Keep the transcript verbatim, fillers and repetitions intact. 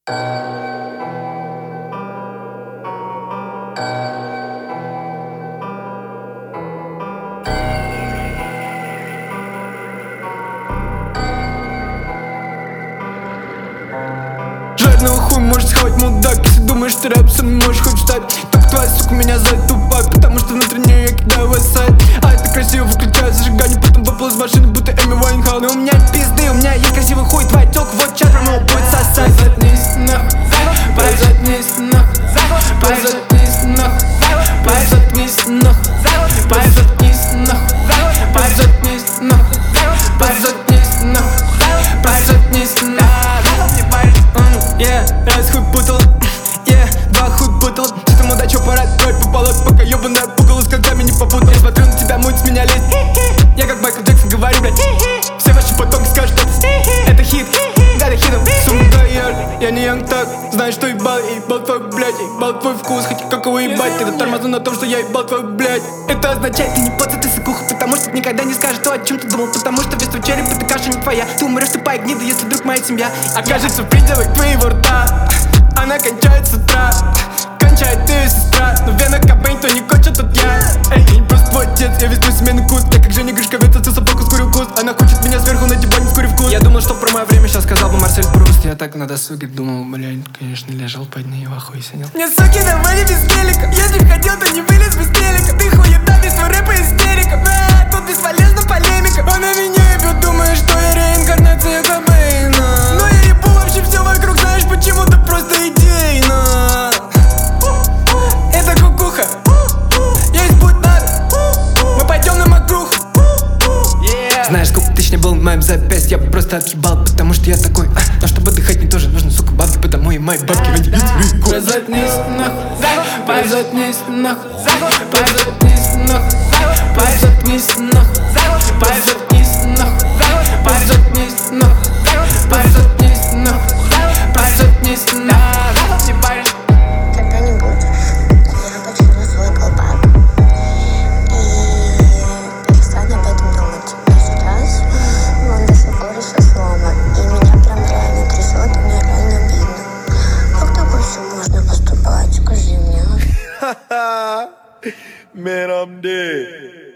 Жадного хуй можешь схавать, мудак. Если думаешь, ты рэп сам можешь хоть встать. Только твоя сука меня зовет тупак, потому что внутри нее я кидаю в сайт. А это красиво, выключаю зажигание, потом выпал из машины, будто Эми Вайнхаус. Но у меня пизды, у меня есть красивый хуй. Твоя тёлка вот чат, прямо будет сосать. Позаднись нахуй, позаднись нахуй, позаднись нахуй, позаднись нахуй, позаднись нахуй, позаднись нахуй, позаднись нахуй, позаднись нахуй. Yeah, раз хуй путал, yeah, два хуй путал. Что там удача, пора твой пополот, пока ёбаная пугало с концами не попутал. Я смотрю на тебя, муть с меня лезть. Я как Майкл Джексон говорю, блядь. Все ваши потомки скажут, что это хит, да, это хитом. Сумка, я не янг так, знаешь, что ебал, я ебал твой, блядь, я ебал твой вкус, хоть как его ебать. Когда тормозну на том, что я ебал твой, блядь. Это означает, ты не поца, ты сыкуха, потому что никогда не скажешь то, о чем ты думал. Потому что весь твой череп, это каша не твоя. Ты умрешь, ты пай гнида, если вдруг моя семья окажется в пределах твоего рта. Она кончает с утра, кончает ты, сестра. Но вена Кобейн, то не кончит, тут я. Эй, я не просто твой отец, я весь твой сменный куст. Я как Женя Гришковец, отца собаку скурил куст. Она хочет меня сверху на диване, скурив вкус. Я думал, что про мое время сейчас сказал бы Марсель Пруст. Я так на досуге думал, блядь, конечно, лежал под ней и в ахуе сидел. Мне суки давали без гелика, если б хотел, то не вылез без телека. Ты хуета, весь твой рэп и истерика. А, тут бесполезна полемика. Она меня ебет, думает, что я реинкарнация Кобейна. Но я ебу вообще все вокруг, знаешь, почему-то просто идейно. Это кукуха, есть путь надо, мы пойдем на макрух. Знаешь, сколько тысяч не был в моем запястье, я просто отъебал, потому что я такой. а, Но чтобы отдыхать мне тоже нужно, сука, бабки, потому и мои бабки выделить. Позаднись нахуй, позаднись нахуй, позаднись нахуй, позаднись нахуй, позаднись нахуй, позаднись нахуй, позаднись нахуй, позаднись нахуй. Когда-нибудь я почину свой колпак и перестану об этом думать. Но сейчас он до сих пор еще сломан, и меня прям реально трясет, мне реально обидно. Как так еще можно поступать, скажи мне? Man, I'm dead.